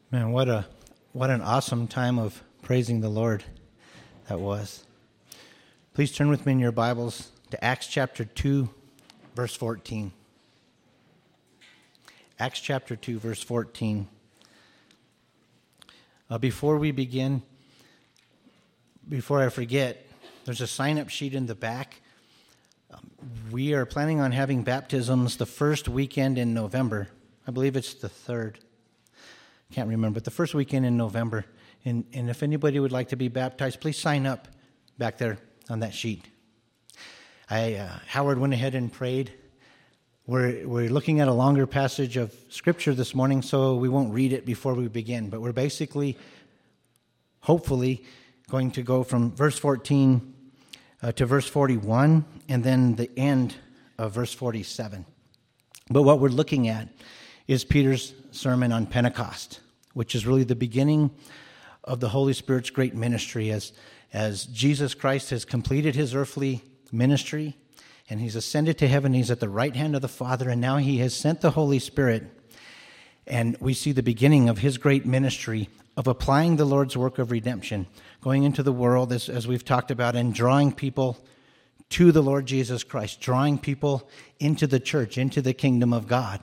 Man, what an awesome time of praising the Lord that was. Please turn with me in your Bibles to Acts chapter 2, verse 14. Acts chapter 2, verse 14. Before we begin, before I forget, there's a sign-up sheet in the back. We are planning on having baptisms the first weekend in November. I believe it's the 3rd. Can't remember, but the first weekend in November. And if anybody would like to be baptized, please sign up back there on that sheet. Howard went ahead and prayed. We're looking at a longer passage of Scripture this morning, so we won't read it before we begin. But we're basically, hopefully, going to go from verse 14 to verse 41, and then the end of verse 47. But what we're looking at is Peter's sermon on Pentecost, which is really the beginning of the Holy Spirit's great ministry as Jesus Christ has completed his earthly ministry and he's ascended to heaven. He's at the right hand of the Father, and now he has sent the Holy Spirit. And we see the beginning of his great ministry of applying the Lord's work of redemption, going into the world, as we've talked about, and drawing people to the Lord Jesus Christ, drawing people into the church, into the kingdom of God.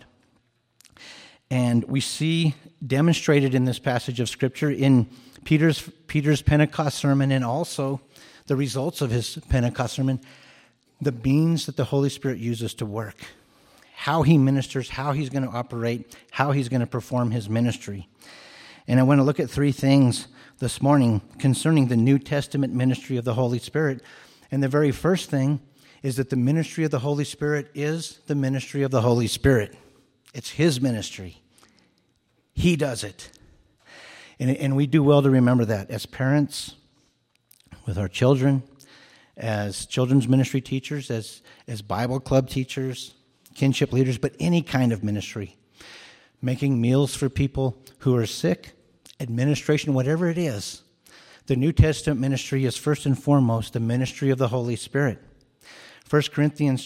And we see demonstrated in this passage of Scripture in Peter's Pentecost sermon, and also the results of his Pentecost sermon, the means that the Holy Spirit uses to work, how he ministers, how he's going to operate, how he's going to perform his ministry. And I want to look at 3 things this morning concerning the New Testament ministry of the Holy Spirit. And the very first thing is that the ministry of the Holy Spirit is the ministry of the Holy Spirit. It's his ministry. He does it. And we do well to remember that as parents, with our children, as children's ministry teachers, as Bible club teachers, kinship leaders, but any kind of ministry. Making meals for people who are sick, administration, whatever it is. The New Testament ministry is first and foremost the ministry of the Holy Spirit. 2 Corinthians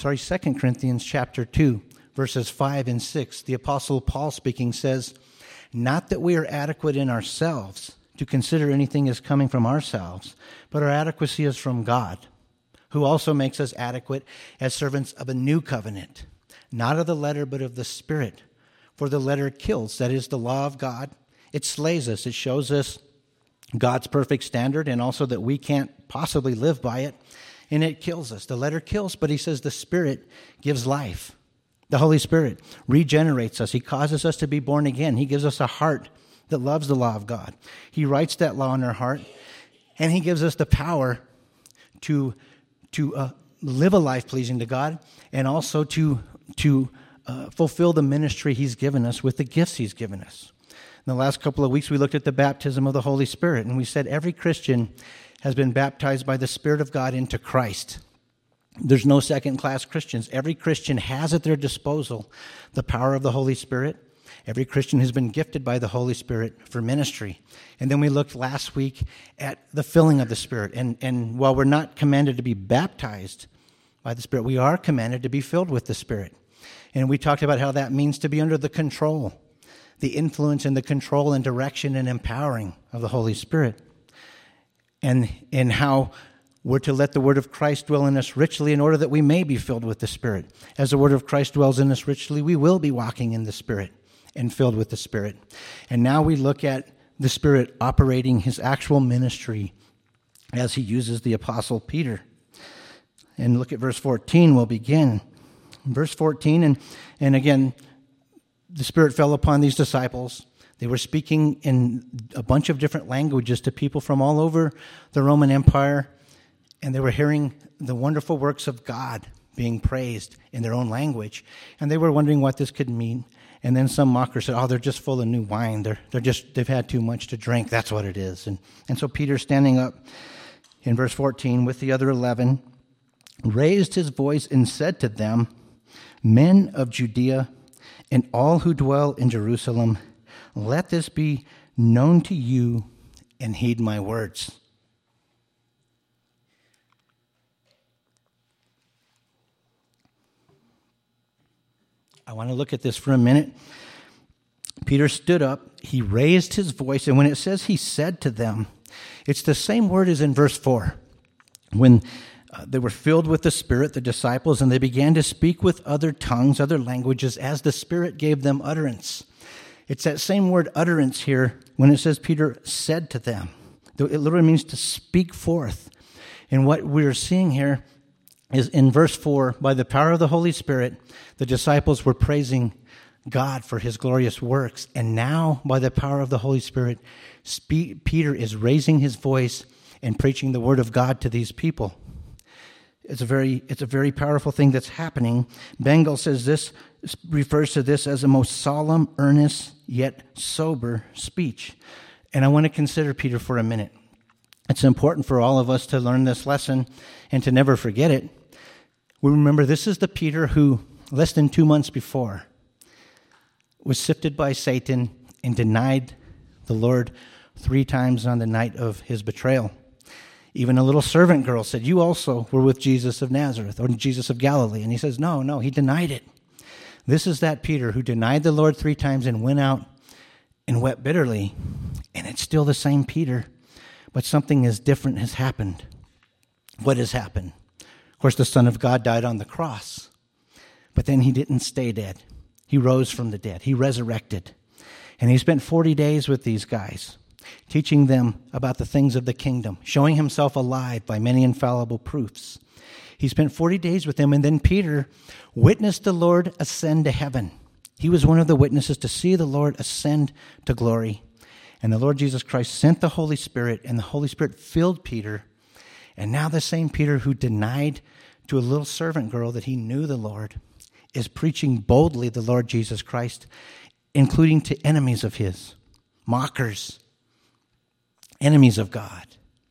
chapter 2. Verses 5 and 6, the Apostle Paul speaking says, "Not that we are adequate in ourselves to consider anything as coming from ourselves, but our adequacy is from God, who also makes us adequate as servants of a new covenant, not of the letter, but of the Spirit. For the letter kills, that is the law of God. It slays us. It shows us God's perfect standard, and also that we can't possibly live by it, and it kills us. The letter kills, but he says the Spirit gives life. The Holy Spirit regenerates us. He causes us to be born again. He gives us a heart that loves the law of God. He writes that law in our heart, and he gives us the power to live a life pleasing to God, and also to fulfill the ministry he's given us with the gifts he's given us. In the last couple of weeks, we looked at the baptism of the Holy Spirit, and we said every Christian has been baptized by the Spirit of God into Christ. There's no second-class Christians. Every Christian has at their disposal the power of the Holy Spirit. Every Christian has been gifted by the Holy Spirit for ministry. And then we looked last week at the filling of the Spirit. And while we're not commanded to be baptized by the Spirit, we are commanded to be filled with the Spirit. And we talked about how that means to be under the control, the influence and the control and direction and empowering of the Holy Spirit. And how we're to let the word of Christ dwell in us richly in order that we may be filled with the Spirit. As the word of Christ dwells in us richly, we will be walking in the Spirit and filled with the Spirit. And now we look at the Spirit operating his actual ministry as he uses the Apostle Peter. And look at verse 14, we'll begin. Verse 14, and again, the Spirit fell upon these disciples. They were speaking in a bunch of different languages to people from all over the Roman Empire. And they were hearing the wonderful works of God being praised in their own language. And they were wondering what this could mean. And then some mockers said, they're just full of new wine. They've had too much to drink. That's what it is. And so Peter, standing up in verse 14 with the other 11, raised his voice and said to them, "Men of Judea and all who dwell in Jerusalem, let this be known to you and heed my words." I want to look at this for a minute Peter stood up, he raised his voice, and when it says he said to them, it's the same word as in verse 4. When they were filled with the Spirit, the disciples, and they began to speak with other tongues, other languages, as the Spirit gave them utterance. It's that same word utterance here when it says Peter said to them. It literally means to speak forth. And what we're seeing here is in verse 4, by the power of the Holy Spirit, the disciples were praising God for his glorious works. And now, by the power of the Holy Spirit, Peter is raising his voice and preaching the word of God to these people. It's a very powerful thing that's happening. Bengal says this refers to this as a most solemn, earnest, yet sober speech. And I want to consider Peter for a minute. It's important for all of us to learn this lesson and to never forget it. We remember this is the Peter who, less than 2 months before, was sifted by Satan and denied the Lord 3 times on the night of his betrayal. Even a little servant girl said, "You also were with Jesus of Nazareth," or Jesus of Galilee. And he says, no, he denied it. This is that Peter who denied the Lord 3 times and went out and wept bitterly. And it's still the same Peter, but something is different has happened. What has happened? Of course, the Son of God died on the cross, but then he didn't stay dead. He rose from the dead. He resurrected. And he spent 40 days with these guys, teaching them about the things of the kingdom, showing himself alive by many infallible proofs. He spent 40 days with them, and then Peter witnessed the Lord ascend to heaven. He was one of the witnesses to see the Lord ascend to glory. And the Lord Jesus Christ sent the Holy Spirit, and the Holy Spirit filled Peter. And now the same Peter who denied to a little servant girl that he knew the Lord is preaching boldly the Lord Jesus Christ, including to enemies of his, mockers, enemies of God.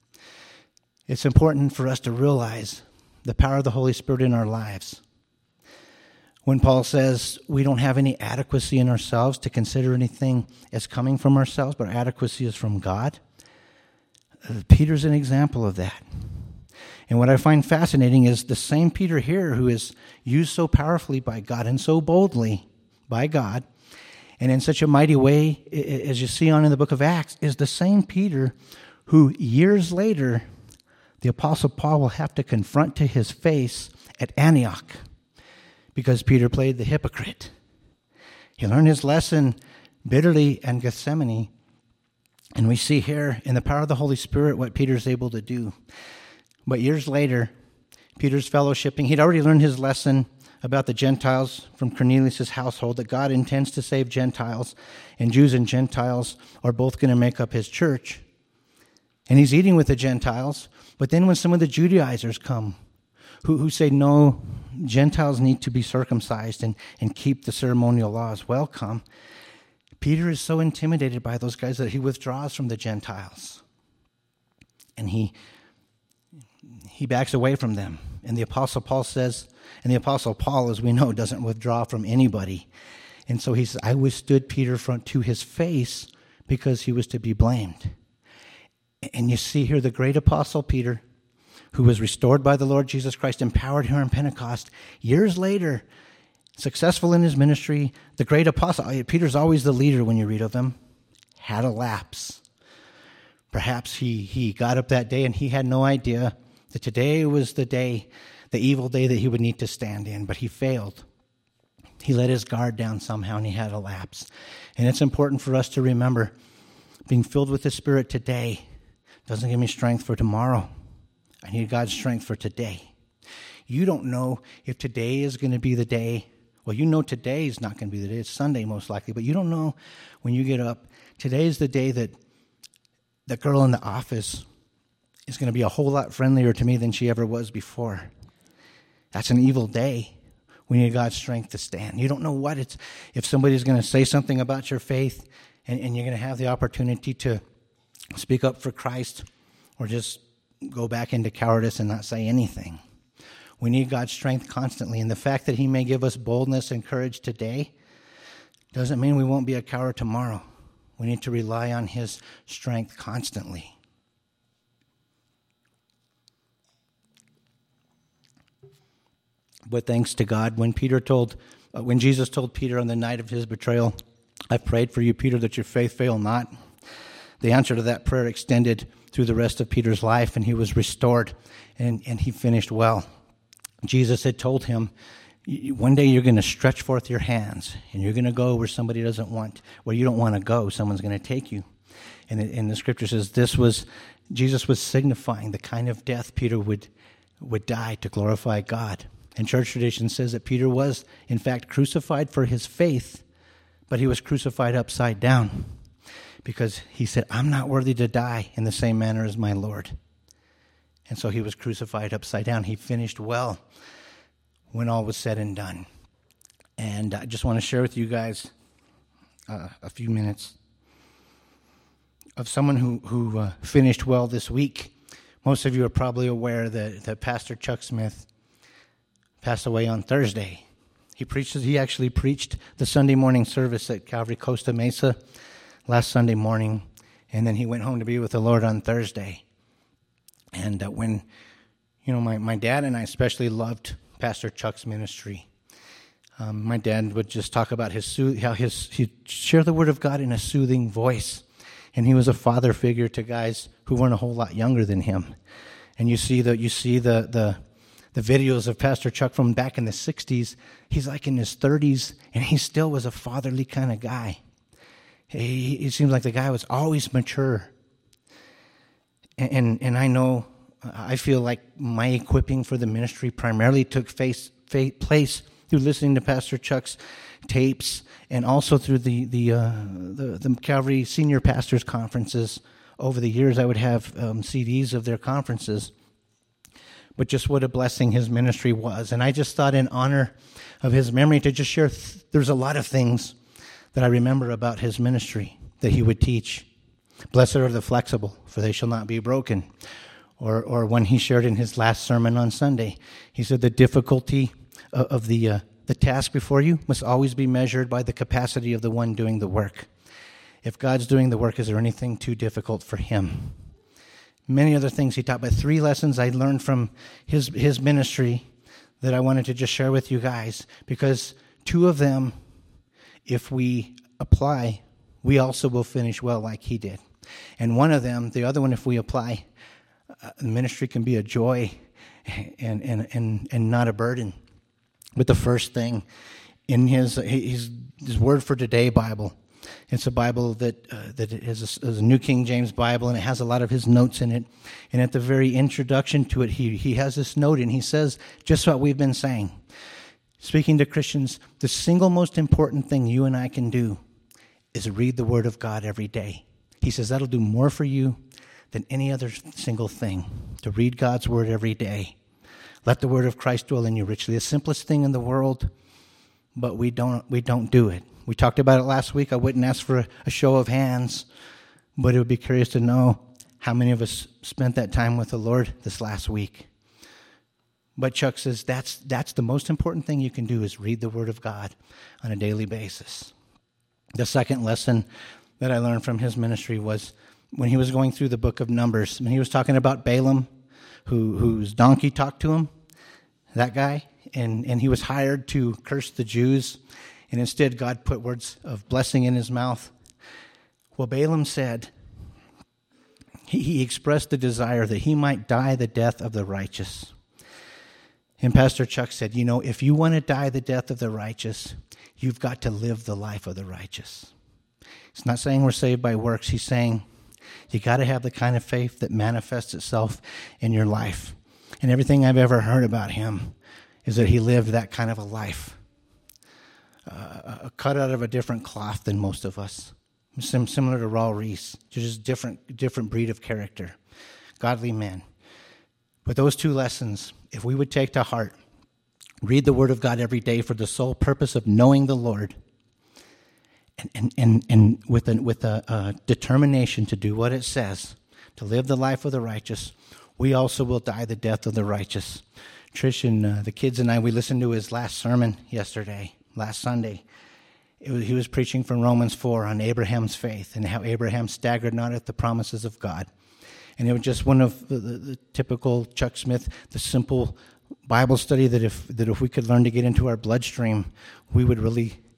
It's important for us to realize the power of the Holy Spirit in our lives. When Paul says we don't have any adequacy in ourselves to consider anything as coming from ourselves, but our adequacy is from God, Peter's an example of that. And what I find fascinating is the same Peter here who is used so powerfully by God and so boldly by God, and in such a mighty way, as you see on in the book of Acts, is the same Peter who years later the Apostle Paul will have to confront to his face at Antioch because Peter played the hypocrite. He learned his lesson bitterly in Gethsemane, and we see here in the power of the Holy Spirit what Peter's able to do. But years later, Peter's fellowshipping, he'd already learned his lesson about the Gentiles from Cornelius' household, that God intends to save Gentiles, and Jews and Gentiles are both going to make up his church. And he's eating with the Gentiles, but then when some of the Judaizers come, who say, no, Gentiles need to be circumcised and keep the ceremonial laws, welcome, Peter is so intimidated by those guys that he withdraws from the Gentiles. And he backs away from them. And the Apostle Paul says, and the Apostle Paul, as we know, doesn't withdraw from anybody. And so he says, I withstood Peter to his face because he was to be blamed. And you see here the great Apostle Peter, who was restored by the Lord Jesus Christ, empowered here on Pentecost. Years later, successful in his ministry, the great apostle, Peter's always the leader when you read of him, had a lapse. Perhaps he got up that day and he had no idea that today was the day, the evil day that he would need to stand in, but he failed. He let his guard down somehow and he had a lapse. And it's important for us to remember, being filled with the Spirit today doesn't give me strength for tomorrow. I need God's strength for today. You don't know if today is going to be the day. Well, you know today is not going to be the day. It's Sunday most likely, but you don't know when you get up. Today is the day that the girl in the office is going to be a whole lot friendlier to me than she ever was before. That's an evil day. We need God's strength to stand. You don't know what it's, if somebody's going to say something about your faith and you're going to have the opportunity to speak up for Christ or just go back into cowardice and not say anything. We need God's strength constantly. And the fact that he may give us boldness and courage today doesn't mean we won't be a coward tomorrow. We need to rely on his strength constantly. But thanks to God, when Jesus told Peter on the night of his betrayal, I've prayed for you, Peter, that your faith fail not. The answer to that prayer extended through the rest of Peter's life, and he was restored, and he finished well. Jesus had told him, one day you're going to stretch forth your hands, and you're going to go where somebody doesn't want, where you don't want to go. Someone's going to take you. And the scripture says Jesus was signifying the kind of death Peter would die to glorify God. And church tradition says that Peter was, in fact, crucified for his faith, but he was crucified upside down because he said, I'm not worthy to die in the same manner as my Lord. And so he was crucified upside down. He finished well when all was said and done. And I just want to share with you guys a few minutes of someone who finished well this week. Most of you are probably aware that Pastor Chuck Smith passed away on Thursday. He actually preached the Sunday morning service at Calvary Costa Mesa last Sunday morning, and then he went home to be with the Lord on Thursday. And when, my dad and I especially loved Pastor Chuck's ministry. My dad would just talk about he'd share the Word of God in a soothing voice. And he was a father figure to guys who weren't a whole lot younger than him. And you see the videos of Pastor Chuck from back in the 60s. He's like in his 30s, and he still was a fatherly kind of guy. He seems like the guy was always mature. And I feel like my equipping for the ministry primarily took place through listening to Pastor Chuck's tapes and also through the Calvary Senior Pastors Conferences. Over the years, I would have CDs of their conferences. But just what a blessing his ministry was. And I just thought in honor of his memory to just share, there's a lot of things that I remember about his ministry that he would teach. Blessed are the flexible, for they shall not be broken. Or when he shared in his last sermon on Sunday, he said the difficulty of the task before you must always be measured by the capacity of the one doing the work. If God's doing the work, is there anything too difficult for him? Many other things he taught, but 3 lessons I learned from his ministry that I wanted to just share with you guys, because 2 of them, if we apply, we also will finish well like he did. And one of them, the other one, if we apply, the ministry can be a joy and not a burden. But the first thing in his Word for Today Bible, it's a Bible that is a New King James Bible, and it has a lot of his notes in it. And at the very introduction to it, he has this note, and he says just what we've been saying. Speaking to Christians, the single most important thing you and I can do is read the Word of God every day. He says that'll do more for you than any other single thing, to read God's Word every day. Let the Word of Christ dwell in you richly. The simplest thing in the world, but we don't do it. We talked about it last week. I wouldn't ask for a show of hands, but it would be curious to know how many of us spent that time with the Lord this last week. But Chuck says that's the most important thing you can do is read the Word of God on a daily basis. The second lesson that I learned from his ministry was when he was going through the book of Numbers, when he was talking about Balaam, whose donkey talked to him, that guy, and he was hired to curse the Jews, and instead God put words of blessing in his mouth. Well, Balaam said, he expressed the desire that he might die the death of the righteous. And Pastor Chuck said, if you want to die the death of the righteous, you've got to live the life of the righteous. He's not saying we're saved by works. He's saying you got to have the kind of faith that manifests itself in your life. And everything I've ever heard about him is that he lived that kind of a life, cut out of a different cloth than most of us, similar to Raul Reese, just different breed of character, godly men. But those 2 lessons, if we would take to heart, read the Word of God every day for the sole purpose of knowing the Lord, and with a determination to do what it says, to live the life of the righteous, we also will die the death of the righteous. Trish and the kids and I, we listened to his last sermon last Sunday. He was preaching from Romans 4 on Abraham's faith and how Abraham staggered not at the promises of God. And it was just one of the typical Chuck Smith, the simple Bible study that if we could learn to get into our bloodstream, we would really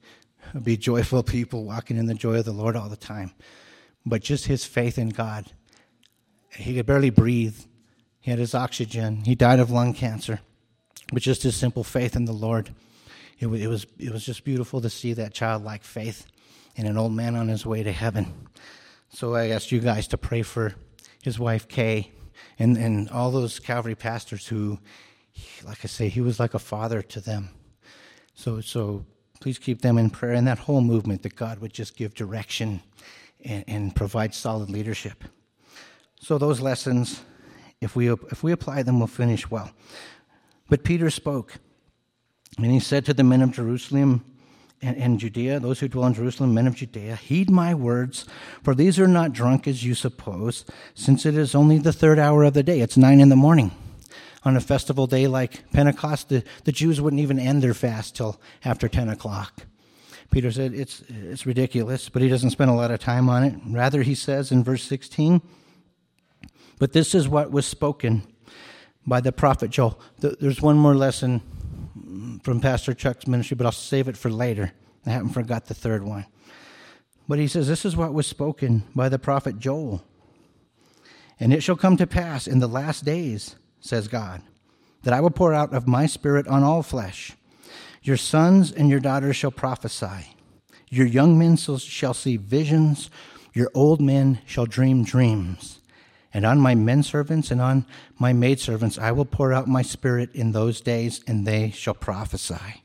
be joyful people walking in the joy of the Lord all the time. But just his faith in God. He could barely breathe. He had his oxygen. He died of lung cancer. But just his simple faith in the Lord. It was just beautiful to see that childlike faith in an old man on his way to heaven. So I asked you guys to pray for his wife, Kay, and all those Calvary pastors who, like I say, he was like a father to them. So please keep them in prayer, and that whole movement, that God would just give direction and provide solid leadership. So those lessons, if we apply them, we'll finish well. But Peter spoke, and he said to the men of Jerusalem and Judea, those who dwell in Jerusalem, men of Judea, heed my words, for these are not drunk as you suppose, since it is only the third hour of the day. It's 9 a.m. On a festival day like Pentecost, the Jews wouldn't even end their fast till after 10 o'clock. Peter said it's ridiculous, but he doesn't spend a lot of time on it. Rather, he says in verse 16, but this is what was spoken by the prophet Joel. There's one more lesson from Pastor Chuck's ministry, but I'll save it for later. I haven't forgot the third one. But he says, this is what was spoken by the prophet Joel. And it shall come to pass in the last days, says God, that I will pour out of my spirit on all flesh. Your sons and your daughters shall prophesy. Your young men shall see visions. Your old men shall dream dreams. And on my menservants and on my maidservants I will pour out my spirit in those days, and they shall prophesy.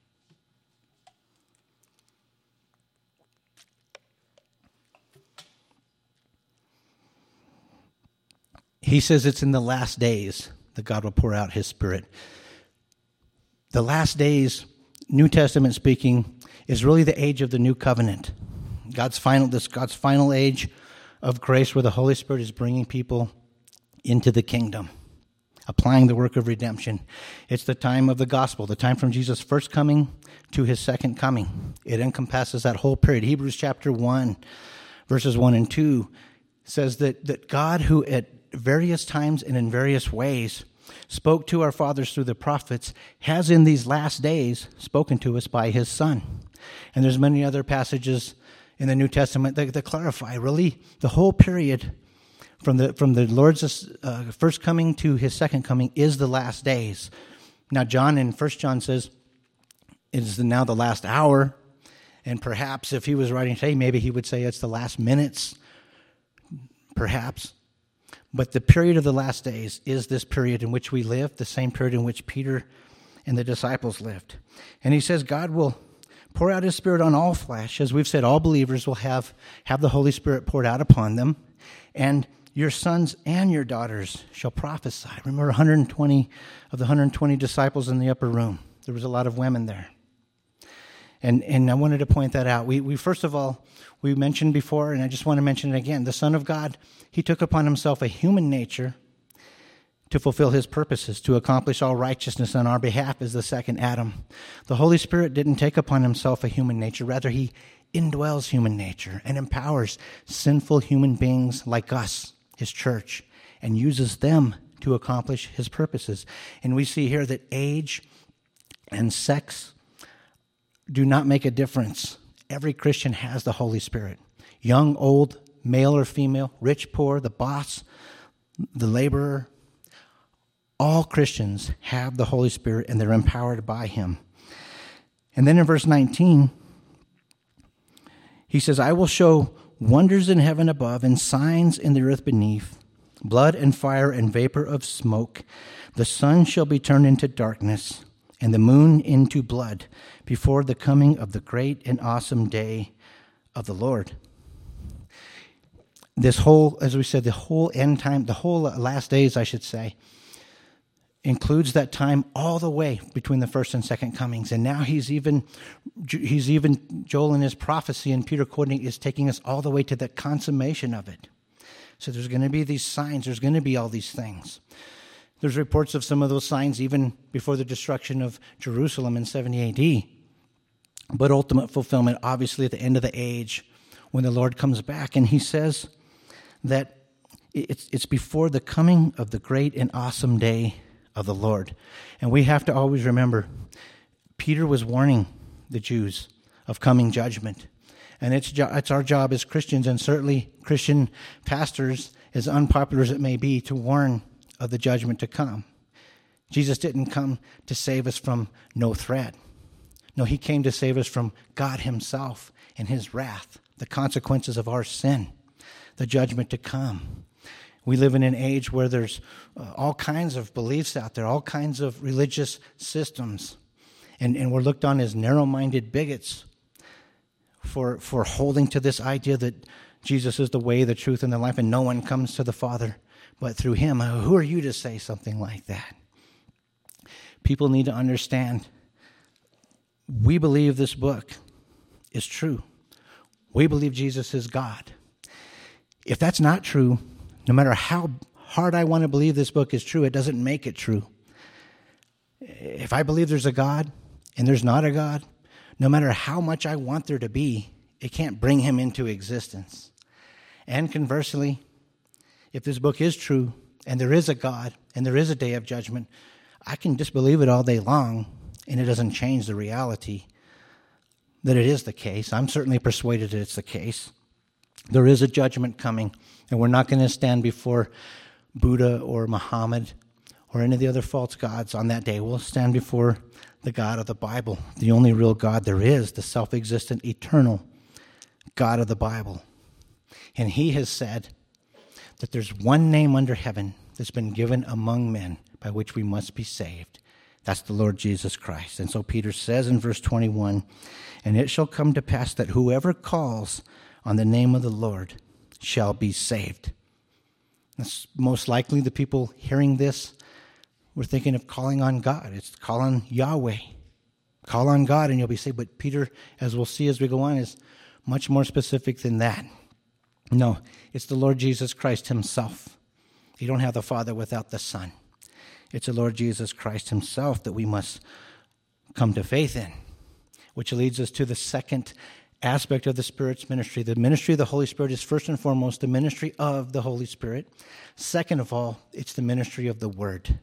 He says it's in the last days that God will pour out his spirit. The last days, New Testament speaking, is really the age of the new covenant. God's final age of grace, where the Holy Spirit is bringing people into the kingdom, applying the work of redemption. It's the time of the gospel, the time from Jesus' first coming to his second coming. It encompasses that whole period. Hebrews chapter 1, verses 1 and 2 says that God, who at various times and in various ways spoke to our fathers through the prophets, has in these last days spoken to us by his Son. And there's many other passages in the New Testament that clarify really the whole period from the Lord's first coming to his second coming is the last days. Now John in 1 John says it is now the last hour, and perhaps if he was writing today, maybe he would say it's the last minutes, perhaps. But the period of the last days is this period in which we live, the same period in which Peter and the disciples lived. And he says God will pour out his Spirit on all flesh. As we've said, all believers will have the Holy Spirit poured out upon them. And your sons and your daughters shall prophesy. Remember 120 of the 120 disciples in the upper room. There was a lot of women there. And I wanted to point that out. We first of all, we mentioned before, and I just want to mention it again, the Son of God, he took upon himself a human nature to fulfill his purposes, to accomplish all righteousness on our behalf as the second Adam. The Holy Spirit didn't take upon himself a human nature. Rather, he indwells human nature and empowers sinful human beings like us, his church, and uses them to accomplish his purposes. And we see here that age and sex do not make a difference. Every Christian has the Holy Spirit. Young, old, male or female, rich, poor, the boss, the laborer, all Christians have the Holy Spirit, and they're empowered by him. And then in verse 19, he says, I will show wonders in heaven above and signs in the earth beneath, blood and fire and vapor of smoke. The sun shall be turned into darkness and the moon into blood before the coming of the great and awesome day of the Lord. This whole, as we said, the whole end time, the whole last days, I should say, includes that time all the way between the first and second comings. And now he's even Joel in his prophecy, and Peter quoting is taking us all the way to the consummation of it. So there's going to be these signs. There's going to be all these things. There's reports of some of those signs even before the destruction of Jerusalem in 70 AD. But ultimate fulfillment, obviously, at the end of the age, when the Lord comes back. And he says that it's before the coming of the great and awesome day of the Lord. And we have to always remember, Peter was warning the Jews of coming judgment. And it's our job as Christians, and certainly Christian pastors, as unpopular as it may be, to warn of the judgment to come. Jesus didn't come to save us from no threat. No, he came to save us from God himself and his wrath, the consequences of our sin, the judgment to come. We live in an age where there's all kinds of beliefs out there, all kinds of religious systems, and we're looked on as narrow-minded bigots for holding to this idea that Jesus is the way, the truth, and the life, and no one comes to the Father but through him. Who are you to say something like that? People need to understand, we believe this book is true. We believe Jesus is God. If that's not true, no matter how hard I want to believe this book is true, it doesn't make it true. If I believe there's a God and there's not a God, no matter how much I want there to be, it can't bring him into existence. And conversely, if this book is true and there is a God and there is a day of judgment, I can disbelieve it all day long and it doesn't change the reality that it is the case. I'm certainly persuaded that it's the case. There is a judgment coming, and we're not going to stand before Buddha or Muhammad or any of the other false gods on that day. We'll stand before the God of the Bible, the only real God there is, the self-existent, eternal God of the Bible. And he has said that there's one name under heaven that's been given among men by which we must be saved. That's the Lord Jesus Christ. And so Peter says in verse 21, "And it shall come to pass that whoever calls on the name of the Lord shall be saved." That's most likely the people hearing this were thinking of calling on God. It's call on Yahweh. Call on God and you'll be saved. But Peter, as we'll see as we go on, is much more specific than that. No, it's the Lord Jesus Christ himself. You don't have the Father without the Son. It's the Lord Jesus Christ himself that we must come to faith in, which leads us to the second aspect of the Spirit's ministry. The ministry of the Holy Spirit is first and foremost the ministry of the Holy Spirit. Second of all, it's the ministry of the Word.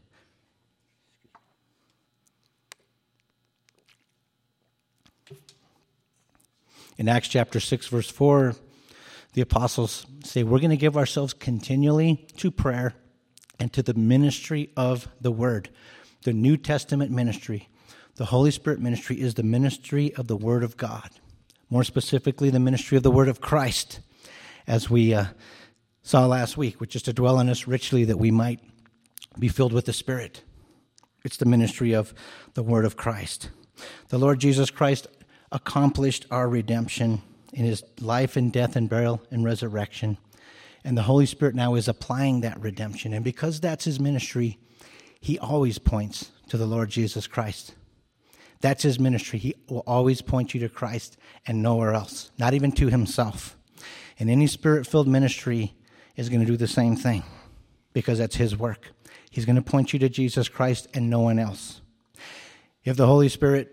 In Acts chapter 6, verse 4, the apostles say, we're going to give ourselves continually to prayer and to the ministry of the Word. The New Testament ministry, the Holy Spirit ministry, is the ministry of the Word of God. More specifically, the ministry of the Word of Christ, as we saw last week, which is to dwell on us richly that we might be filled with the Spirit. It's the ministry of the Word of Christ. The Lord Jesus Christ accomplished our redemption in his life and death and burial and resurrection. And the Holy Spirit now is applying that redemption. And because that's his ministry, he always points to the Lord Jesus Christ. That's his ministry. He will always point you to Christ and nowhere else, not even to himself. And any Spirit-filled ministry is going to do the same thing because that's his work. He's going to point you to Jesus Christ and no one else. If the Holy Spirit,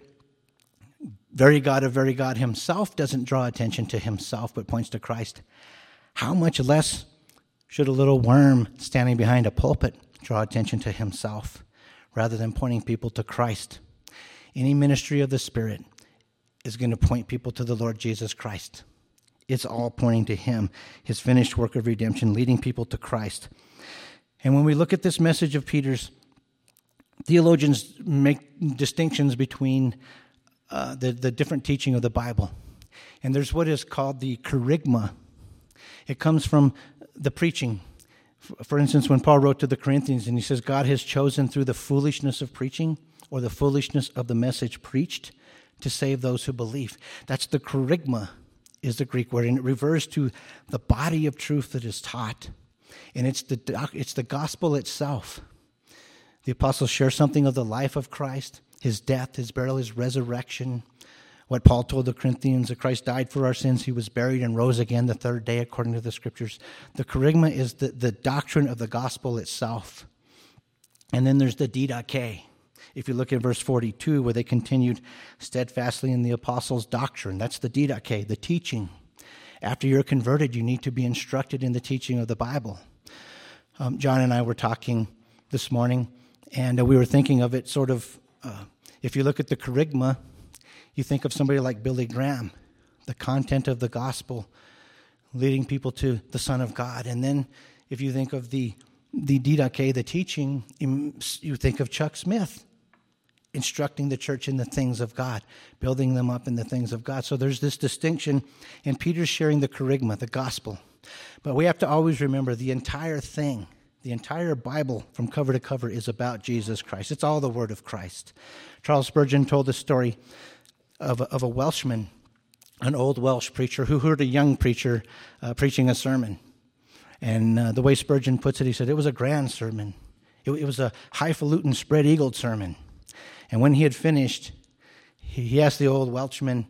very God of very God himself, doesn't draw attention to himself but points to Christ, how much less should a little worm standing behind a pulpit draw attention to himself rather than pointing people to Christ? Any ministry of the Spirit is going to point people to the Lord Jesus Christ. It's all pointing to him, his finished work of redemption, leading people to Christ. And when we look at this message of Peter's, theologians make distinctions between the different teaching of the Bible. And there's what is called the kerygma. It comes from the preaching. For instance, when Paul wrote to the Corinthians and he says, God has chosen through the foolishness of preaching or the foolishness of the message preached to save those who believe. That's the kerygma is the Greek word, and it refers to the body of truth that is taught. And it's the gospel itself. The apostles share something of the life of Christ, his death, his burial, his resurrection. What Paul told the Corinthians, that Christ died for our sins, he was buried and rose again the third day according to the Scriptures. The kerygma is the doctrine of the gospel itself. And then there's the didache. If you look at verse 42, where they continued steadfastly in the apostles' doctrine, that's the didache, the teaching. After you're converted, you need to be instructed in the teaching of the Bible. John and I were talking this morning, and we were thinking of it sort of, if you look at the kerygma, You think of somebody like Billy Graham, the content of the gospel, leading people to the Son of God. And then if you think of the didache, the teaching, you think of Chuck Smith, instructing the church in the things of God, building them up in the things of God. So there's this distinction, and Peter's sharing the kerygma, the gospel. But we have to always remember the entire thing, the entire Bible from cover to cover is about Jesus Christ. It's all the word of Christ. Charles Spurgeon told the story of a Welshman, an old Welsh preacher, who heard a young preacher preaching a sermon. And the way Spurgeon puts it, he said, it was a grand sermon. It was a highfalutin, spread-eagled sermon. And when he had finished, he asked the old Welshman,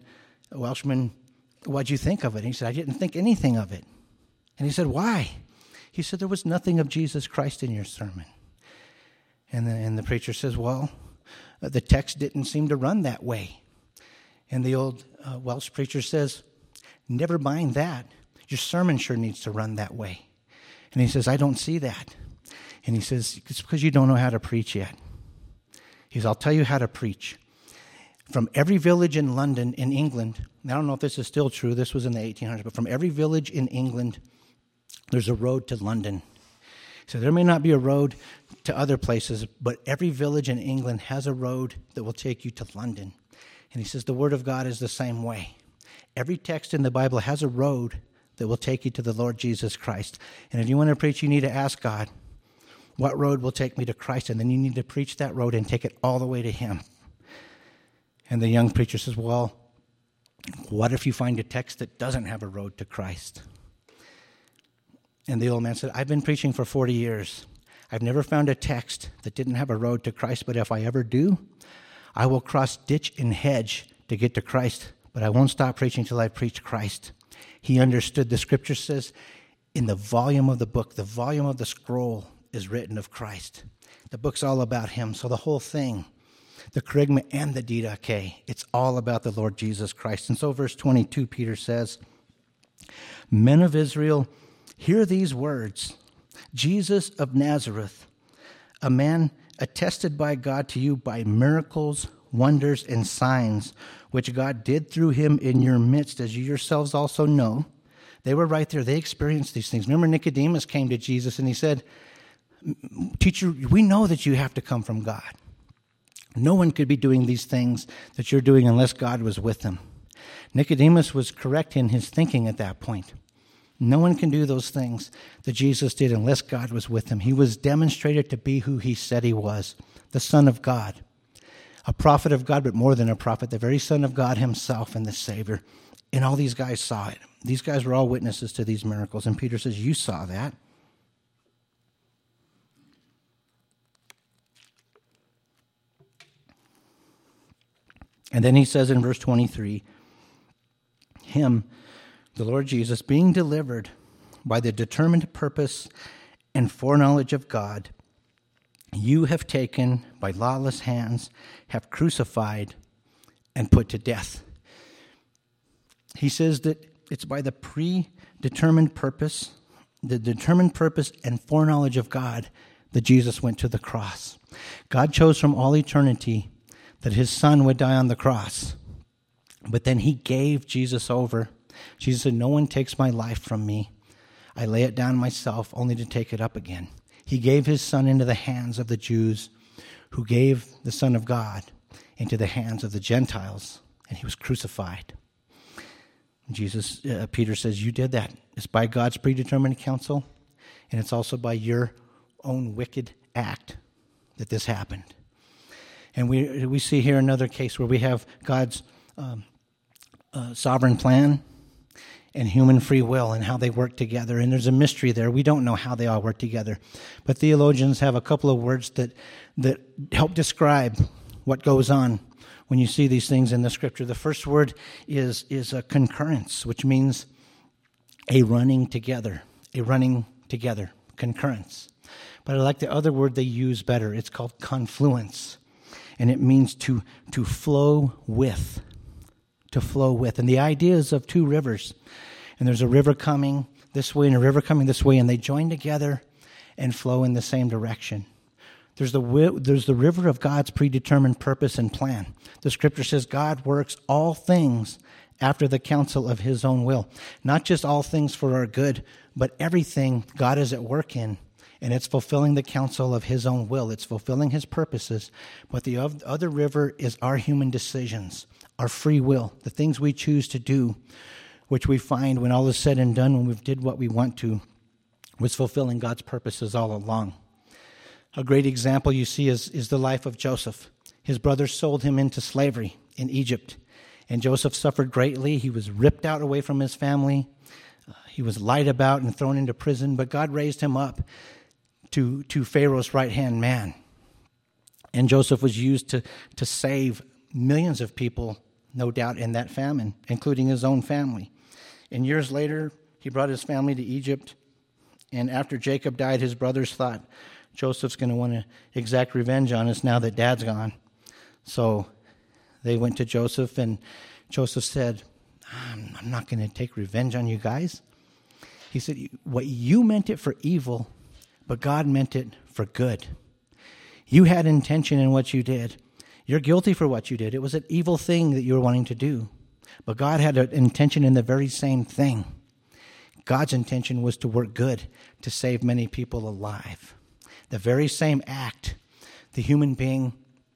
what'd you think of it? And he said, I didn't think anything of it. And he said, why? He said, there was nothing of Jesus Christ in your sermon. And the preacher says, well, the text didn't seem to run that way. And the old Welsh preacher says, never mind that. Your sermon sure needs to run that way. And he says, I don't see that. And he says, it's because you don't know how to preach yet. He says, I'll tell you how to preach. From every village in London, in England, and I don't know if this is still true, this was in the 1800s, but from every village in England, there's a road to London. So there may not be a road to other places, but every village in England has a road that will take you to London. And he says the Word of God is the same way. Every text in the Bible has a road that will take you to the Lord Jesus Christ. And if you want to preach, you need to ask God, what road will take me to Christ? And then you need to preach that road and take it all the way to Him. And the young preacher says, well, what if you find a text that doesn't have a road to Christ? And the old man said, I've been preaching for 40 years. I've never found a text that didn't have a road to Christ, but if I ever do, I will cross ditch and hedge to get to Christ, but I won't stop preaching till I preach Christ. He understood. The scripture says in the volume of the book, the volume of the scroll is written of Christ. The book's all about Him. So the whole thing, the kerygma and the didache, it's all about the Lord Jesus Christ. And so verse 22, Peter says, men of Israel, hear these words. Jesus of Nazareth, a man attested by God to you by miracles, wonders, and signs, which God did through him in your midst, as you yourselves also know. They were right there. They experienced these things. Remember, Nicodemus came to Jesus and he said, Teacher, we know that you have to come from God. No one could be doing these things that you're doing unless God was with them. Nicodemus was correct in his thinking at that point. No one can do those things that Jesus did unless God was with him. He was demonstrated to be who he said he was, the Son of God, a prophet of God, but more than a prophet, the very Son of God himself and the Savior. And all these guys saw it. These guys were all witnesses to these miracles. And Peter says, you saw that. And then he says in verse 23, him, the Lord Jesus, being delivered by the determined purpose and foreknowledge of God, you have taken by lawless hands, have crucified and put to death. He says that it's by the predetermined purpose, the determined purpose and foreknowledge of God that Jesus went to the cross. God chose from all eternity that his Son would die on the cross. But then he gave Jesus over. Jesus said, no one takes my life from me. I lay it down myself only to take it up again. He gave his Son into the hands of the Jews, who gave the Son of God into the hands of the Gentiles, and he was crucified. Peter says, you did that. It's by God's predetermined counsel, and it's also by your own wicked act that this happened. And we see here another case where we have God's sovereign plan and human free will and how they work together. And there's a mystery there. We don't know how they all work together. But theologians have a couple of words that help describe what goes on when you see these things in the Scripture. The first word is a concurrence, which means a running together, concurrence. But I like the other word they use better. It's called confluence. And it means to flow with. To flow with. And the idea is of two rivers. And there's a river coming this way and a river coming this way, and they join together and flow in the same direction. There's the river of God's predetermined purpose and plan. The scripture says God works all things after the counsel of his own will. Not just all things for our good, but everything God is at work in. And it's fulfilling the counsel of his own will. It's fulfilling his purposes. But the other river is our human decisions, our free will, the things we choose to do, which we find when all is said and done, when we've did what we want to, was fulfilling God's purposes all along. A great example you see is the life of Joseph. His brothers sold him into slavery in Egypt, and Joseph suffered greatly. He was ripped out away from his family. He was lied about and thrown into prison, but God raised him up to Pharaoh's right-hand man. And Joseph was used to save millions of people, no doubt, in that famine, including his own family. And years later, he brought his family to Egypt. And after Jacob died, his brothers thought, Joseph's going to want to exact revenge on us now that Dad's gone. So they went to Joseph, and Joseph said, I'm not going to take revenge on you guys. He said, what you meant it for evil, but God meant it for good. You had intention in what you did. You're guilty for what you did. It was an evil thing that you were wanting to do. But God had an intention in the very same thing. God's intention was to work good, to save many people alive. The very same act, the human being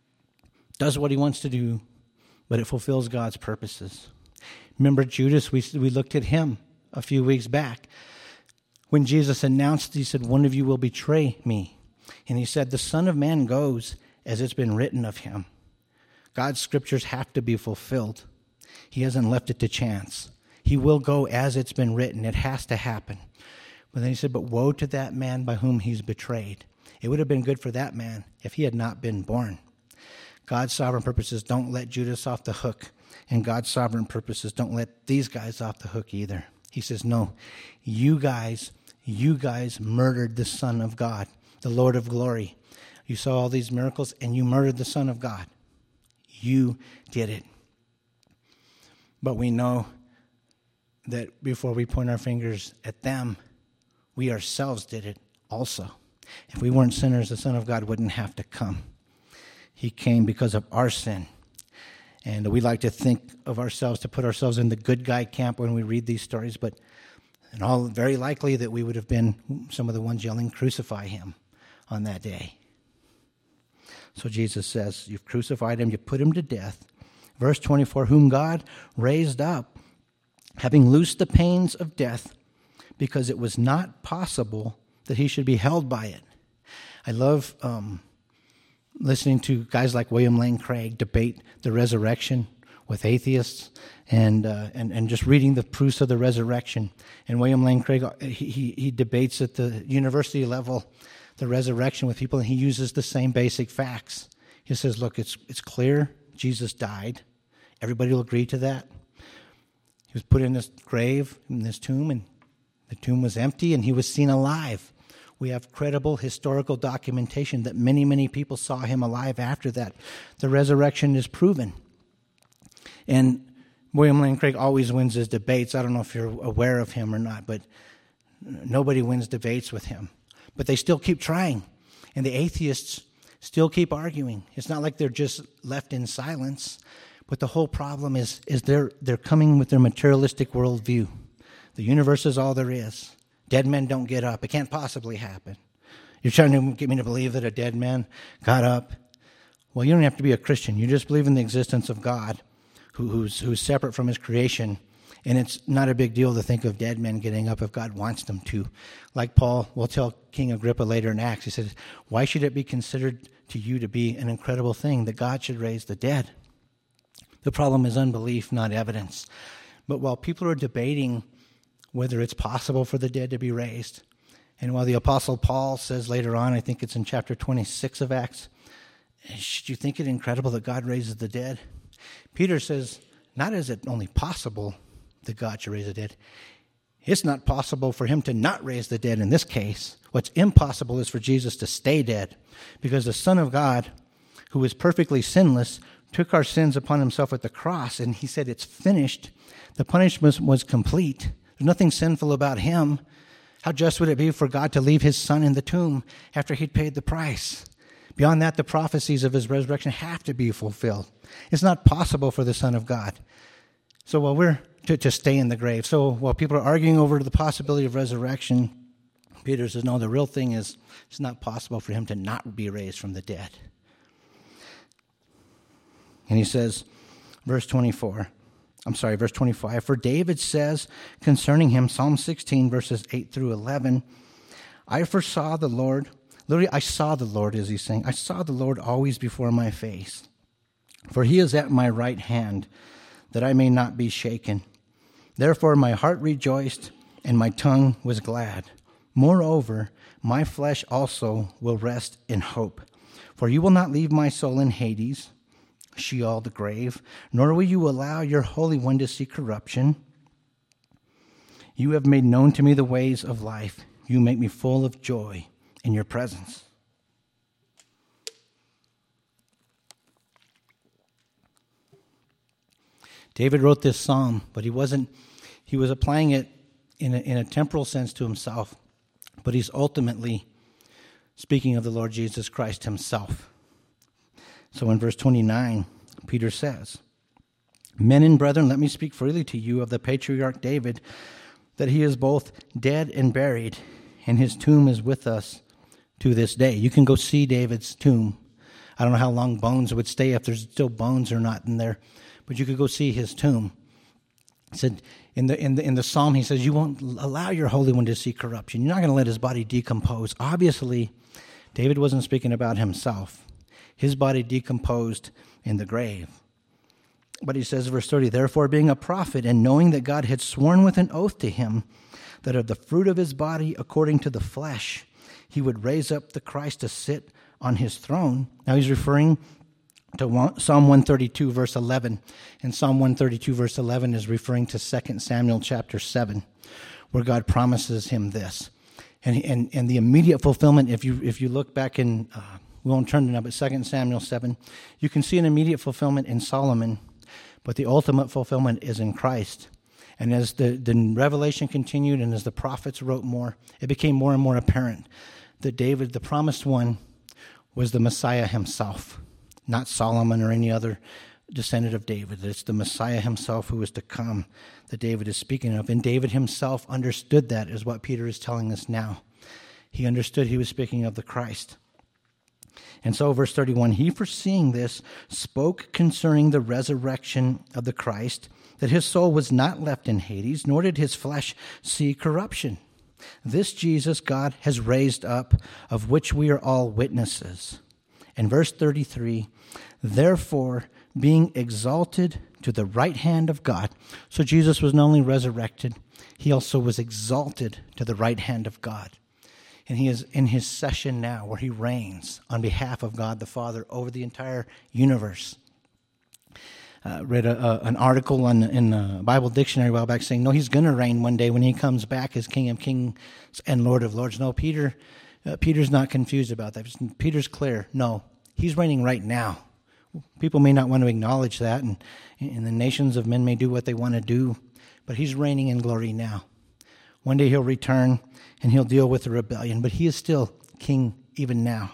does what he wants to do, but it fulfills God's purposes. Remember Judas? We looked at him a few weeks back. When Jesus announced, he said, one of you will betray me. And he said, the Son of Man goes as it's been written of him. God's scriptures have to be fulfilled. He hasn't left it to chance. He will go as it's been written. It has to happen. But then he said, but woe to that man by whom he's betrayed. It would have been good for that man if he had not been born. God's sovereign purposes don't let Judas off the hook. And God's sovereign purposes don't let these guys off the hook either. He says, no, you guys murdered the Son of God, the Lord of glory. You saw all these miracles and you murdered the Son of God. You did it. But we know that before we point our fingers at them, we ourselves did it also. If we weren't sinners, the Son of God wouldn't have to come. He came because of our sin. And we like to think of ourselves, to put ourselves in the good guy camp when we read these stories, but and all very likely that we would have been some of the ones yelling, crucify him on that day. So Jesus says, you've crucified him, you put him to death. Verse 24, whom God raised up, having loosed the pains of death, because it was not possible that he should be held by it. I love listening to guys like William Lane Craig debate the resurrection with atheists and just reading the proofs of the resurrection. And William Lane Craig, he debates at the university level the resurrection with people, and he uses the same basic facts. He says, look, it's clear Jesus died. Everybody will agree to that. He was put in this grave, in this tomb, and the tomb was empty, and he was seen alive. We have credible historical documentation that many, many people saw him alive after that. The resurrection is proven. And William Lane Craig always wins his debates. I don't know if you're aware of him or not, but nobody wins debates with him. But they still keep trying. And the atheists still keep arguing. It's not like they're just left in silence. But the whole problem is they're coming with their materialistic worldview. The universe is all there is. Dead men don't get up. It can't possibly happen. You're trying to get me to believe that a dead man got up. Well, you don't have to be a Christian. You just believe in the existence of God, who's separate from his creation. And it's not a big deal to think of dead men getting up if God wants them to. Like Paul will tell King Agrippa later in Acts, he says, why should it be considered to you to be an incredible thing that God should raise the dead? The problem is unbelief, not evidence. But while people are debating whether it's possible for the dead to be raised, and while the Apostle Paul says later on, I think it's in chapter 26 of Acts, should you think it incredible that God raises the dead? Peter says, not is it only possible that God should raise the dead. It's not possible for him to not raise the dead in this case. What's impossible is for Jesus to stay dead, because the Son of God, who is perfectly sinless, took our sins upon himself at the cross, and he said, it's finished. The punishment was complete. There's nothing sinful about him. How just would it be for God to leave his Son in the tomb after he'd paid the price? Beyond that, the prophecies of his resurrection have to be fulfilled. It's not possible for the Son of God. So while we're to stay in the grave. So while people are arguing over the possibility of resurrection, Peter says, no, the real thing is it's not possible for him to not be raised from the dead. And he says, verse 25, for David says concerning him, Psalm 16, verses 8 through 11, I foresaw the Lord, literally I saw the Lord, as he's saying, I saw the Lord always before my face. For he is at my right hand, that I may not be shaken. Therefore my heart rejoiced, and my tongue was glad. Moreover, my flesh also will rest in hope. For you will not leave my soul in Hades, Sheol, the grave, nor will you allow your Holy One to see corruption. You have made known to me the ways of life. You make me full of joy in your presence. David wrote this psalm, but he was applying it in a temporal sense to himself, but he's ultimately speaking of the Lord Jesus Christ himself. So in verse 29, Peter says, Men and brethren, let me speak freely to you of the patriarch David, that he is both dead and buried, and his tomb is with us to this day. You can go see David's tomb. I don't know how long bones would stay, if there's still bones or not in there, but you could go see his tomb. He said in the psalm, he says, you won't allow your Holy One to see corruption. You're not going to let his body decompose. Obviously, David wasn't speaking about himself. His body decomposed in the grave. But he says, verse 30, therefore being a prophet, and knowing that God had sworn with an oath to him, that of the fruit of his body, according to the flesh, he would raise up the Christ to sit on his throne. Now he's referring to Psalm 132, verse 11. And Psalm 132, verse 11 is referring to 2 Samuel chapter 7, where God promises him this. And the immediate fulfillment, if you look back in, we won't turn to now, but 2 Samuel 7, you can see an immediate fulfillment in Solomon, but the ultimate fulfillment is in Christ. And as the revelation continued and as the prophets wrote more, it became more and more apparent that David, the promised one, was the Messiah himself, not Solomon or any other descendant of David. It's the Messiah himself who is to come that David is speaking of. And David himself understood that, is what Peter is telling us now. He understood he was speaking of the Christ. And so, verse 31, he, foreseeing this, spoke concerning the resurrection of the Christ, that his soul was not left in Hades, nor did his flesh see corruption. This Jesus God has raised up, of which we are all witnesses. And verse 33, therefore, being exalted to the right hand of God. So Jesus was not only resurrected, he also was exalted to the right hand of God. And he is in his session now where he reigns on behalf of God the Father over the entire universe. Read an article in the Bible Dictionary a while back saying, no, he's going to reign one day when he comes back as King of Kings and Lord of Lords. No, Peter's not confused about that. Peter's clear. No, he's reigning right now. People may not want to acknowledge that, and the nations of men may do what they want to do, but he's reigning in glory now. One day he'll return and he'll deal with the rebellion, but he is still king even now.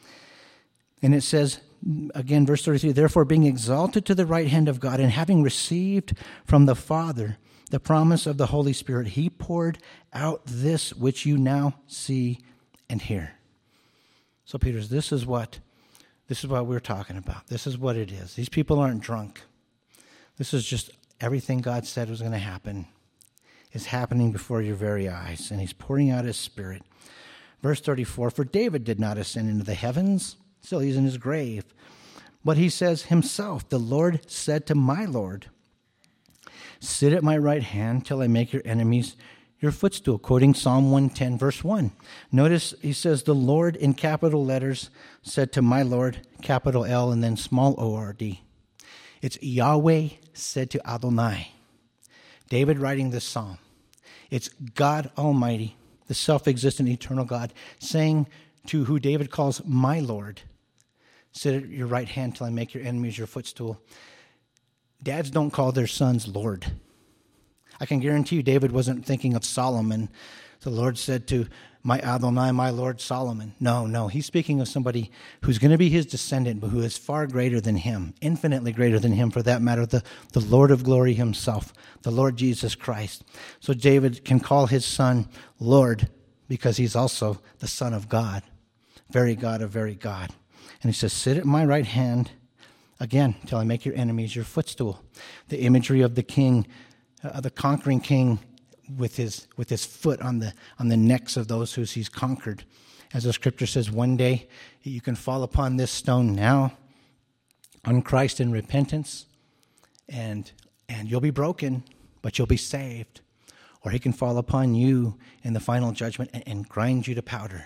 And it says, again, verse 33, therefore being exalted to the right hand of God, and having received from the Father the promise of the Holy Spirit, he poured out this which you now see and hear. So, Peter, this is what we're talking about. This is what it is. These people aren't drunk. This is just everything God said was going to happen is happening before your very eyes, and he's pouring out his Spirit. Verse 34, for David did not ascend into the heavens, still he's in his grave. But he says himself, the Lord said to my Lord, sit at my right hand till I make your enemies your footstool, quoting Psalm 110, verse 1. Notice he says, the Lord in capital letters said to my Lord, capital L and then small O-R-D. It's Yahweh said to Adonai. David writing this psalm. It's God Almighty, the self-existent eternal God, saying to who David calls my Lord, sit at your right hand till I make your enemies your footstool. Dads don't call their sons Lord. I can guarantee you David wasn't thinking of Solomon The Lord said to my Adonai, my Lord Solomon. No, he's speaking of somebody who's going to be his descendant, but who is far greater than him, infinitely greater than him, for that matter, the Lord of glory himself, the Lord Jesus Christ. So David can call his son Lord because he's also the Son of God, very God of very God. And he says, sit at my right hand, again, till I make your enemies your footstool. The imagery of the king, the conquering king, with his foot on the necks of those who he's conquered. As the scripture says, one day you can fall upon this stone now on Christ in repentance, and you'll be broken, but you'll be saved. Or he can fall upon you in the final judgment and grind you to powder.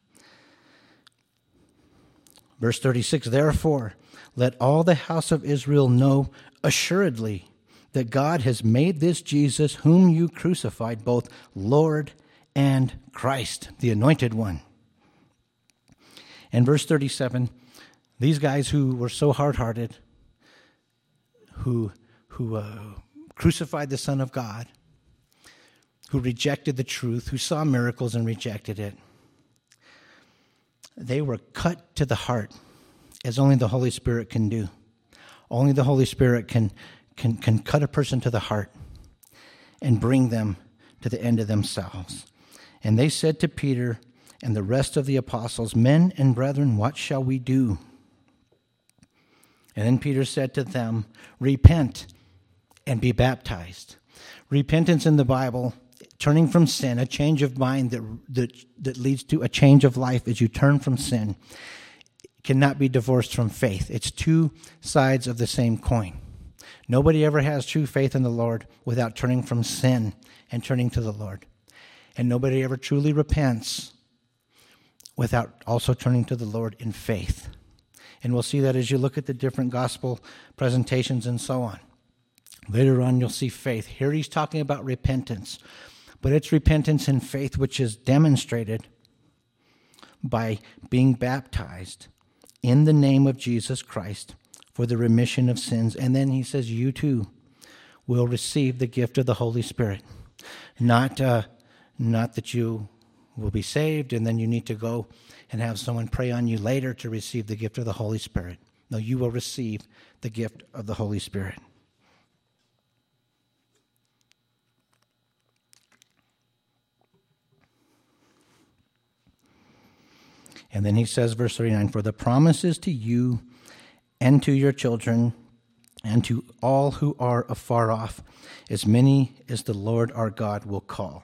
Verse 36, therefore, let all the house of Israel know assuredly that God has made this Jesus, whom you crucified, both Lord and Christ, the Anointed One. And verse 37, these guys who were so hard-hearted, who crucified the Son of God, who rejected the truth, who saw miracles and rejected it, they were cut to the heart, as only the Holy Spirit can do. Only the Holy Spirit can cut a person to the heart and bring them to the end of themselves. And they said to Peter and the rest of the apostles, men and brethren, what shall we do? And then Peter said to them, repent and be baptized. Repentance in the Bible, turning from sin, a change of mind that leads to a change of life as you turn from sin, cannot be divorced from faith. It's two sides of the same coin. Nobody ever has true faith in the Lord without turning from sin and turning to the Lord. And nobody ever truly repents without also turning to the Lord in faith. And we'll see that as you look at the different gospel presentations and so on. Later on, you'll see faith. Here he's talking about repentance. But it's repentance in faith which is demonstrated by being baptized in the name of Jesus Christ for the remission of sins. And then he says, you too will receive the gift of the Holy Spirit. Not that you will be saved and then you need to go and have someone pray on you later to receive the gift of the Holy Spirit. No, you will receive the gift of the Holy Spirit. And then he says, verse 39, for the promise is to you and to your children and to all who are afar off, as many as the Lord our God will call.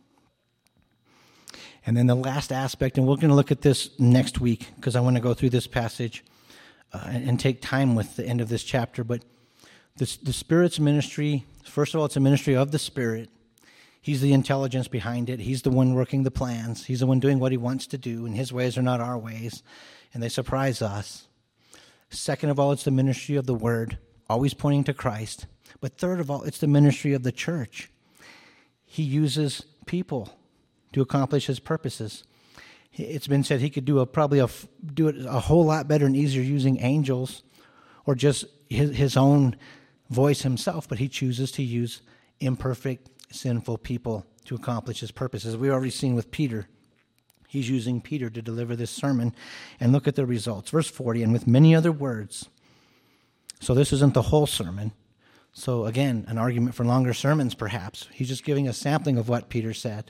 And then the last aspect, and we're going to look at this next week because I want to go through this passage and take time with the end of this chapter. But the Spirit's ministry, first of all, it's a ministry of the Spirit. He's the intelligence behind it. He's the one working the plans. He's the one doing what he wants to do, and his ways are not our ways, and they surprise us. Second of all, it's the ministry of the Word, always pointing to Christ. But third of all, it's the ministry of the church. He uses people to accomplish his purposes. It's been said he could do it a whole lot better and easier using angels or just his own voice himself, but he chooses to use imperfect, sinful people to accomplish his purposes. We've already seen with Peter. He's using Peter to deliver this sermon. And look at the results. Verse 40, and with many other words. So this isn't the whole sermon. So again, an argument for longer sermons perhaps. He's just giving a sampling of what Peter said.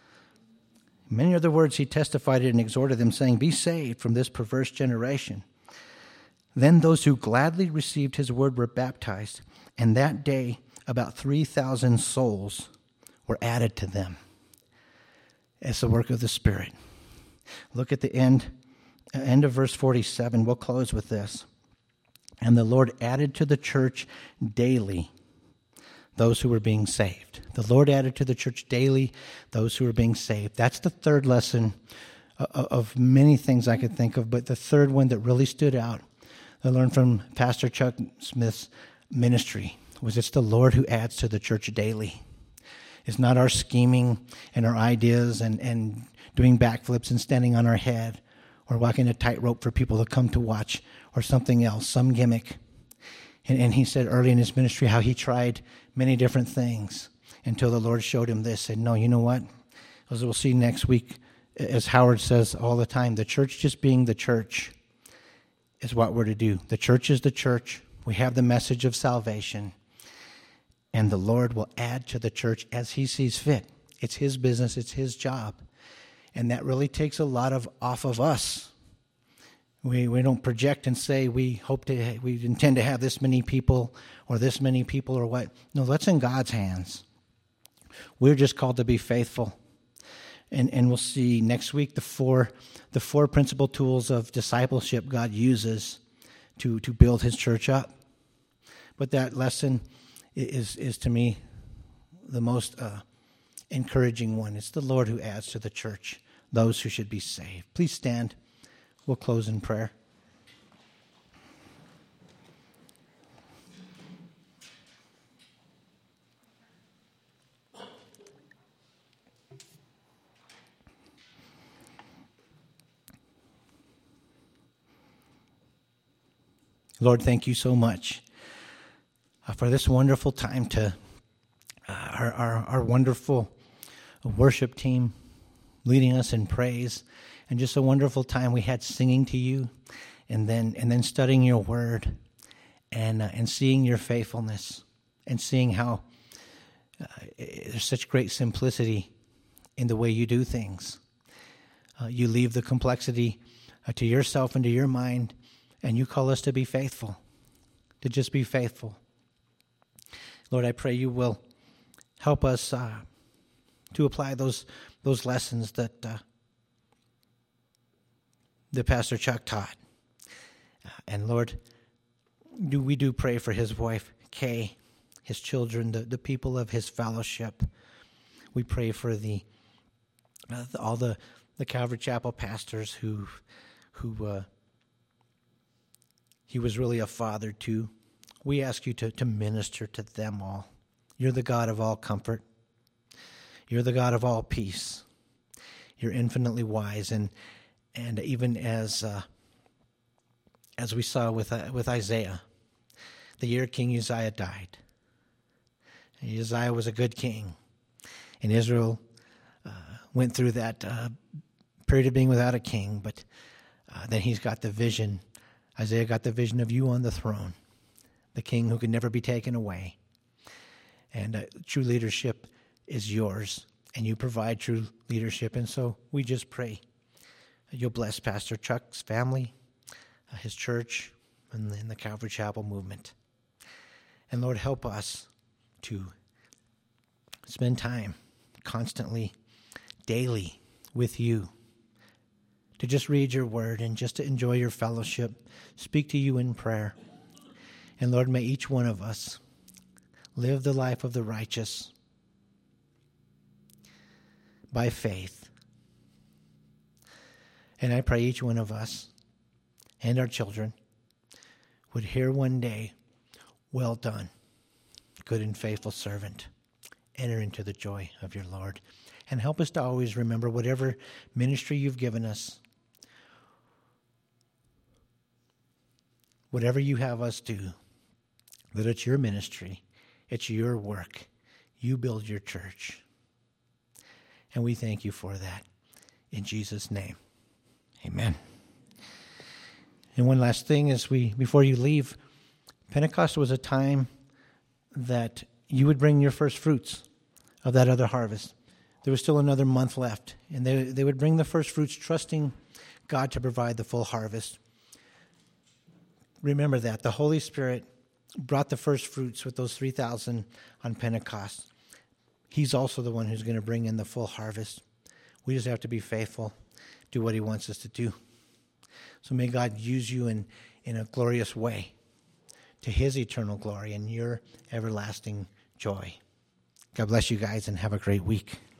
Many other words he testified and exhorted them, saying, be saved from this perverse generation. Then those who gladly received his word were baptized, and that day about 3,000 souls were added to them. It's the work of the Spirit. Look at the end of verse 47. We'll close with this. And the Lord added to the church daily those who were being saved. The Lord added to the church daily those who were being saved. That's the third lesson of many things I could think of, but the third one that really stood out, I learned from Pastor Chuck Smith's ministry, was it's the Lord who adds to the church daily. It's not our scheming and our ideas and doing backflips and standing on our head or walking a tightrope for people to come to watch or something else, some gimmick. And he said early in his ministry how he tried many different things until the Lord showed him this. Said, no, you know what? As we'll see next week, as Howard says all the time, the church just being the church is what we're to do. The church is the church. We have the message of salvation, and the Lord will add to the church as he sees fit. It's his business. It's his job. And that really takes a lot off of us. We don't project and say we intend to have this many people or this many people or what. No, that's in God's hands. We're just called to be faithful. And we'll see next week the four principal tools of discipleship God uses to build his church up. But that lesson is to me the most encouraging one. It's the Lord who adds to the church those who should be saved. Please stand. We'll close in prayer. Lord, thank you so much for this wonderful time to our wonderful worship team leading us in praise, and just a wonderful time we had singing to you, and then studying your word, and seeing your faithfulness, and seeing how there's such great simplicity in the way you do things. You leave the complexity to yourself and to your mind, and you call us to be faithful, to just be faithful. Lord, I pray you will help us to apply those lessons that Pastor Chuck taught. And Lord, we do pray for his wife, Kay, his children, the people of his fellowship. We pray for all the Calvary Chapel pastors who he was really a father to. We ask you to minister to them all. You're the God of all comfort. You're the God of all peace. You're infinitely wise, and even as we saw with Isaiah, the year King Uzziah died. Uzziah was a good king, and Israel went through that period of being without a king. But then he's got the vision. Isaiah got the vision of you on the throne, the king who could never be taken away. And true leadership is yours, and you provide true leadership. And so we just pray you'll bless Pastor Chuck's family, his church, and the Calvary Chapel movement. And Lord, help us to spend time constantly, daily with you, to just read your word and just to enjoy your fellowship, speak to you in prayer. And Lord, may each one of us live the life of the righteous by faith. And I pray each one of us and our children would hear one day, well done, good and faithful servant. Enter into the joy of your Lord. And help us to always remember whatever ministry you've given us, whatever you have us do, that it's your ministry, it's your work. You build your church. And we thank you for that. In Jesus' name, amen. And one last thing is before you leave, Pentecost was a time that you would bring your first fruits of that other harvest. There was still another month left, and they would bring the first fruits, trusting God to provide the full harvest. Remember that. The Holy Spirit brought the first fruits with those 3,000 on Pentecost. He's also the one who's going to bring in the full harvest. We just have to be faithful, do what he wants us to do. So may God use you in a glorious way to his eternal glory and your everlasting joy. God bless you guys and have a great week.